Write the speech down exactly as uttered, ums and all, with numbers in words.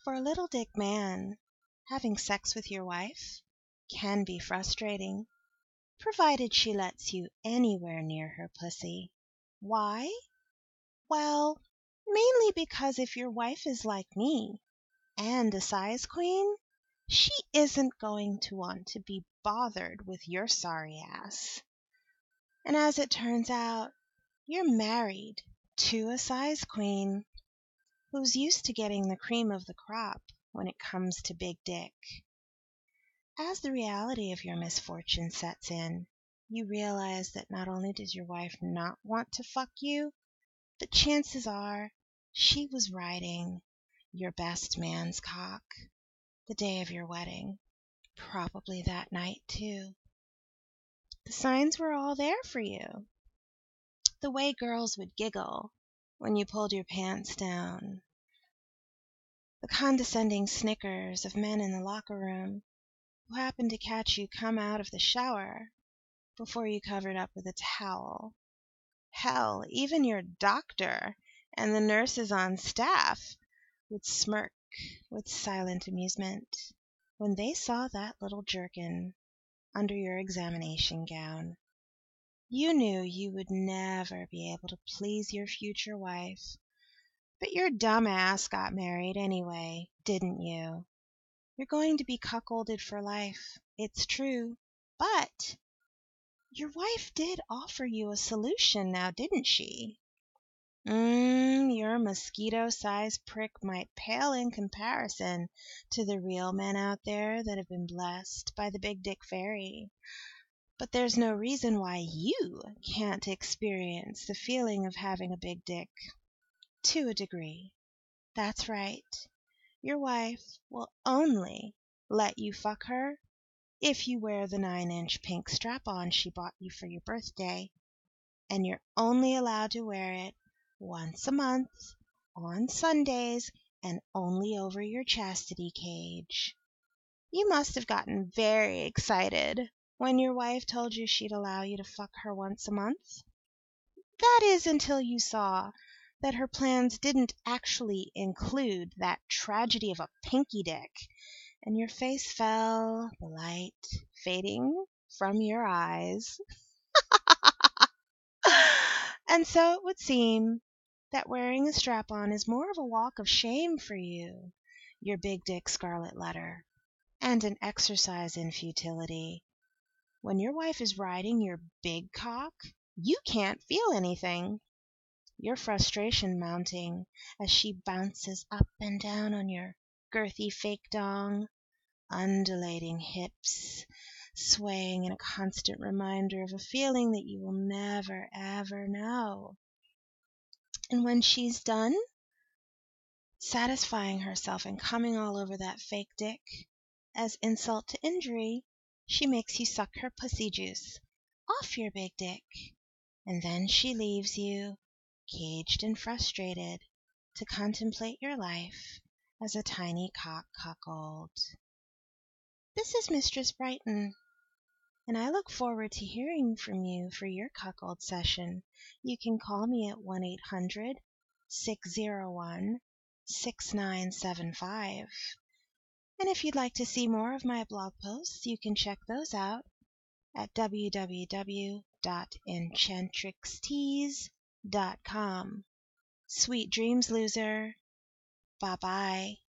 For a little dick man, having sex with your wife can be frustrating, provided she lets you anywhere near her pussy. Why? Well, mainly because if your wife is like me and a size queen, she isn't going to want to be bothered with your sorry ass. And as it turns out, you're married to a size queen who's used to getting the cream of the crop when it comes to big dick. As the reality of your misfortune sets in, you realize that not only does your wife not want to fuck you, but chances are she was riding your best man's cock the day of your wedding, probably that night too. The signs were all there for you. The way girls would giggle when you pulled your pants down, the condescending snickers of men in the locker room who happened to catch you come out of the shower before you covered up with a towel. Hell, even your doctor and the nurses on staff would smirk with silent amusement when they saw that little jerkin under your examination gown. You knew you would never be able to please your future wife, but your dumb ass got married anyway, didn't you? You're going to be cuckolded for life, it's true, but your wife did offer you a solution now, didn't she? Mmm, your mosquito-sized prick might pale in comparison to the real men out there that have been blessed by the big dick fairy. But there's no reason why you can't experience the feeling of having a big dick. To a degree. That's right. Your wife will only let you fuck her if you wear the nine-inch pink strap-on she bought you for your birthday, and you're only allowed to wear it once a month, on Sundays, and only over your chastity cage. You must have gotten very excited when your wife told you she'd allow you to fuck her once a month. That is, until you saw that her plans didn't actually include that tragedy of a pinky dick, and your face fell, the light fading from your eyes. And so it would seem that wearing a strap-on is more of a walk of shame for you, your big dick scarlet letter, and an exercise in futility. When your wife is riding your big cock, you can't feel anything. Your frustration mounting as she bounces up and down on your girthy fake dong, undulating hips, swaying in a constant reminder of a feeling that you will never, ever know. And when she's done satisfying herself and coming all over that fake dick, as insult to injury, she makes you suck her pussy juice off your big dick, and then she leaves you, caged and frustrated, to contemplate your life as a tiny cock cuckold. This is Mistress Brighton, and I look forward to hearing from you for your cuckold session. You can call me at one eight hundred, six oh one, six nine seven five. And if you'd like to see more of my blog posts, you can check those out at w w w dot enchantrix tees dot com. Sweet dreams, loser. Bye-bye.